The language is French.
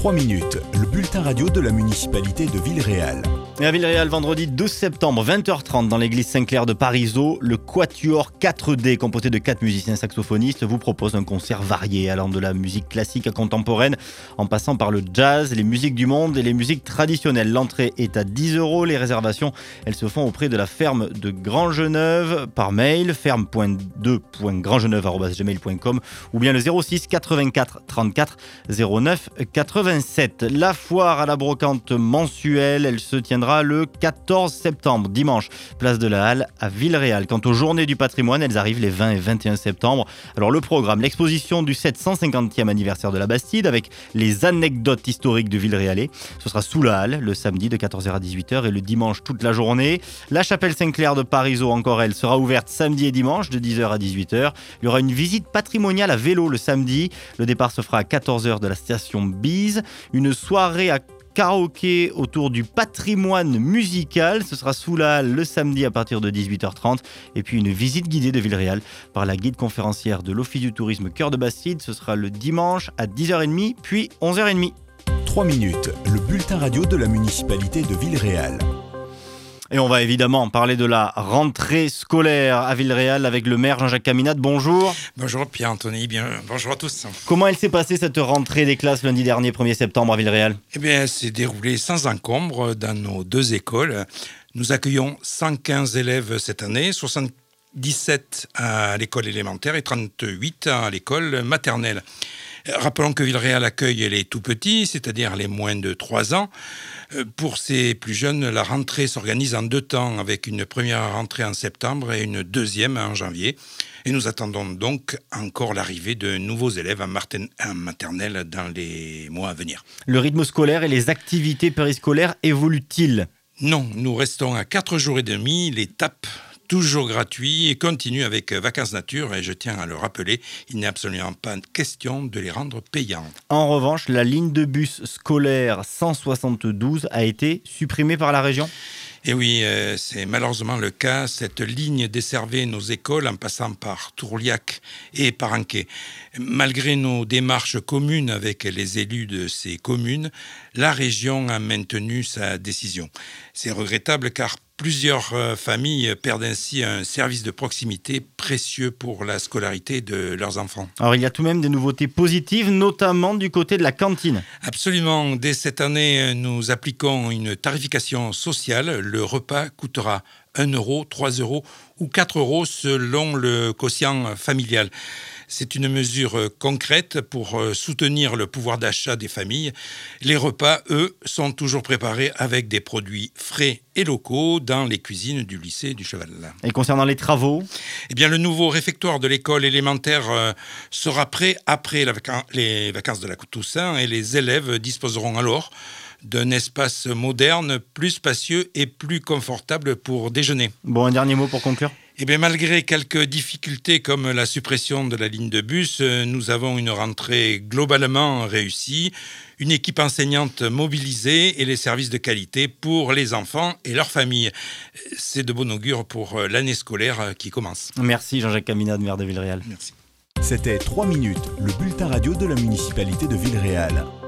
3 minutes, le bulletin radio de la municipalité de Villeréal. Et à Villeréal, vendredi 12 septembre, 20h30, dans l'église Saint-Clair de Parisot, le Quatuor 4D, composé de 4 musiciens saxophonistes, vous propose un concert varié, allant de la musique classique à contemporaine, en passant par le jazz, les musiques du monde et les musiques traditionnelles. L'entrée est à 10 €. Les réservations, elles se font auprès de la ferme de Grandgeneuve par mail, ferme.2.grandgeneuve@gmail.com ou bien le 06 84 34 09 87. La foire à la brocante mensuelle, elle se tiendra le 14 septembre, dimanche, place de la Halle à Villeréal. Quant aux journées du patrimoine, elles arrivent les 20 et 21 septembre. Alors le programme, l'exposition du 750e anniversaire de la Bastide avec les anecdotes historiques de Villeréalais. Ce sera sous la Halle, le samedi de 14h à 18h et le dimanche toute la journée. La chapelle Saint-Clair de Parisot, encore elle, sera ouverte samedi et dimanche de 10h à 18h. Il y aura une visite patrimoniale à vélo le samedi. Le départ se fera à 14h de la station Bise. Une soirée à karaoké autour du patrimoine musical. Ce sera sous la Halle le samedi à partir de 18h30. Et puis une visite guidée de Villeréal par la guide conférencière de l'Office du tourisme Cœur de Bastide. Ce sera le dimanche à 10h30 puis 11h30. 3 minutes, le bulletin radio de la municipalité de Villeréal. Et on va évidemment parler de la rentrée scolaire à Villeréal avec le maire Jean-Jacques Caminade. Bonjour. Bonjour Pierre-Anthony, bonjour à tous. Comment elle s'est passée cette rentrée des classes lundi dernier, 1er septembre à Villeréal ? Eh bien, elle s'est déroulée sans encombre dans nos 2 écoles. Nous accueillons 115 élèves cette année, 77 à l'école élémentaire et 38 à l'école maternelle. Rappelons que Villeréal accueille les tout-petits, c'est-à-dire les moins de 3 ans. Pour ces plus jeunes, la rentrée s'organise en 2 temps, avec une première rentrée en septembre et une deuxième en janvier. Et nous attendons donc encore l'arrivée de nouveaux élèves en maternelle dans les mois à venir. Le rythme scolaire et les activités périscolaires évoluent-ils ? Non, nous restons à 4 jours et demi. Les TAP, toujours gratuits, et continuent avec Vacances Nature. Et je tiens à le rappeler, il n'est absolument pas question de les rendre payants. En revanche, la ligne de bus scolaire 172 a été supprimée par la région ? Et oui, c'est malheureusement le cas. Cette ligne desservait nos écoles en passant par Tourliac et Parenquet. Malgré nos démarches communes avec les élus de ces communes, la région a maintenu sa décision. C'est regrettable car plusieurs familles perdent ainsi un service de proximité précieux pour la scolarité de leurs enfants. Alors il y a tout de même des nouveautés positives, notamment du côté de la cantine. Absolument. Dès cette année, nous appliquons une tarification sociale. Le repas coûtera 1 €, 3 € ou 4 € selon le quotient familial. C'est une mesure concrète pour soutenir le pouvoir d'achat des familles. Les repas, eux, sont toujours préparés avec des produits frais et locaux dans les cuisines du lycée du Cheval. Et concernant les travaux ? Eh bien, le nouveau réfectoire de l'école élémentaire sera prêt après les vacances de la Toussaint et les élèves disposeront alors d'un espace moderne, plus spacieux et plus confortable pour déjeuner. Bon, un dernier mot pour conclure ? Eh bien, malgré quelques difficultés comme la suppression de la ligne de bus, nous avons une rentrée globalement réussie, une équipe enseignante mobilisée et les services de qualité pour les enfants et leurs familles. C'est de bon augure pour l'année scolaire qui commence. Merci Jean-Jacques Caminade, maire de Villeréal. Merci. C'était 3 minutes, le bulletin radio de la municipalité de Villeréal.